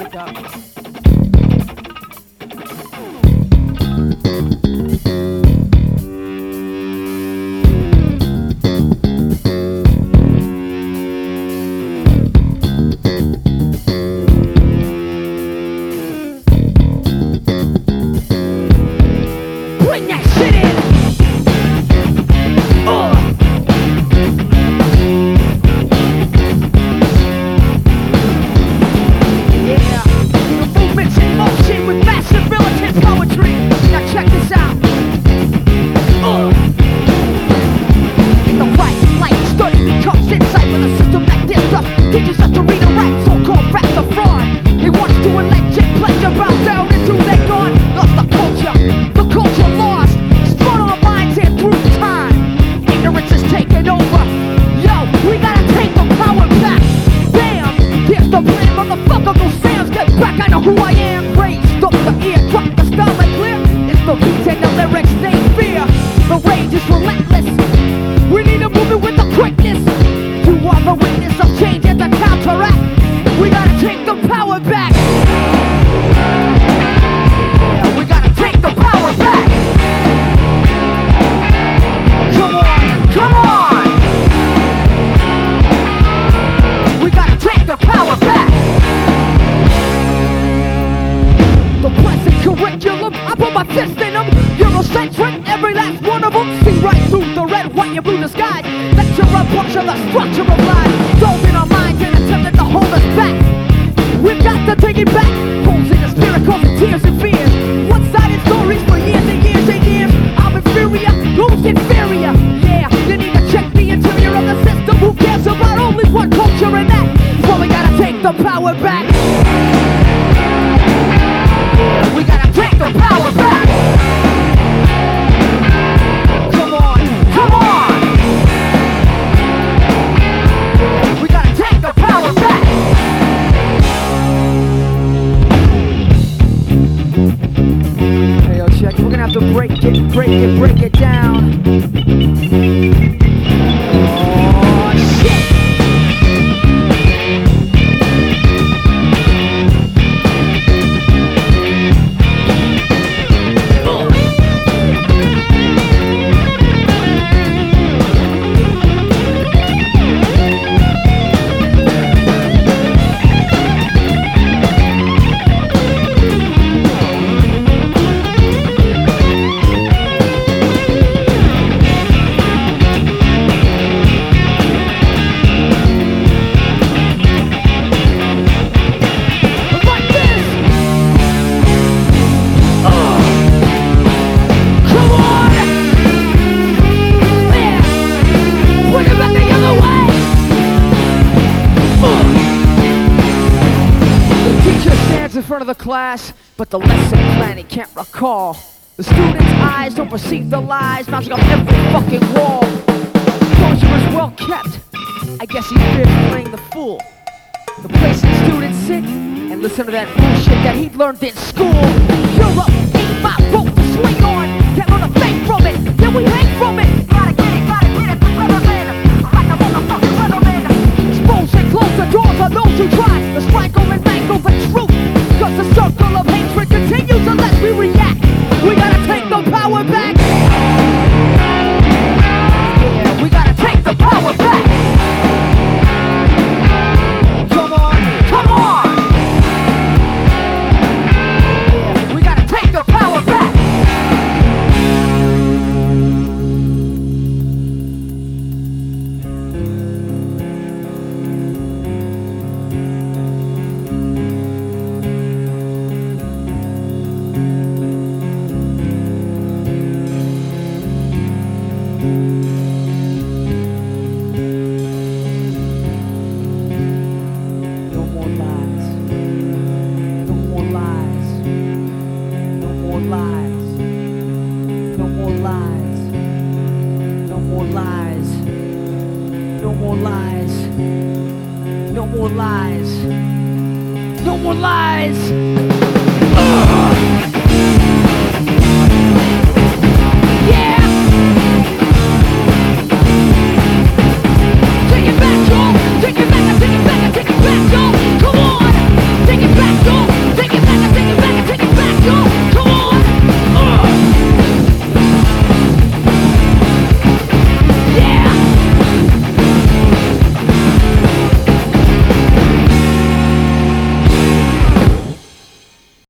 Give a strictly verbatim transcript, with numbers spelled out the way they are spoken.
music up. Bring that shit in! Uh. Yeah, the movement's in motion with massive militant poetry. Now check this out. Uh. The right light study becomes insight when a system like this stuff teaches us to read and write. So-called rap the fraud. He wants to electric pleasure bow down into their gone. Lost the culture, the culture lost. Spun our minds in through time. Ignorance is taking over. Yo, we gotta take the power back. Bam, here's the plan, motherfucker. Those sounds get back. I know who I am. Raised up the ear, drop the style like clear. It's the beat and the lyrics they fear. The rage is relentless. We need a movement with the quickness. You are the witness of change and the counteract. We gotta take the power back. Yeah, we gotta take the power back. Come on, come on. We gotta take the power back. The present curriculum, I put my fist in them. Eurocentric, every last one of them. See right through the red, white, and blue disguise. Lecture a bunch of the structure of lies. Dove in our minds and attempted to hold us back. We've got to take it back. Holes in the spirit causing tears and fears. One-sided stories for years and years and years. I'm inferior, who's inferior? Yeah, you need to check the interior of the system. Who cares about only one culture and that? So we gotta take the power back. Yeah, we gotta take the power back. Come on, come on. Yeah, we gotta take the power back. Hey, yo, check. We're gonna have to break it, break it, break it down. Oh, shit. In front of the class, but the lesson plan he can't recall. The students' eyes don't perceive the lies mounting up every fucking wall. Closure is well kept. I guess he fears playing the fool. The place the students sit and listen to that bullshit that he'd learned in school. You're up, ain't my rope to swing on. Can't learn a thing from it, then we hang from it. Gotta get it, gotta get it, the weatherman. Like a motherfucking weatherman. Expose and close the doors on those who try to strangle and mangle the truth. Cause the circle of hatred continues unless we react. We gotta take the power back. Yeah, we gotta take the power back. Come on, come on. Yeah, we gotta take the power back. No more lies. No more lies.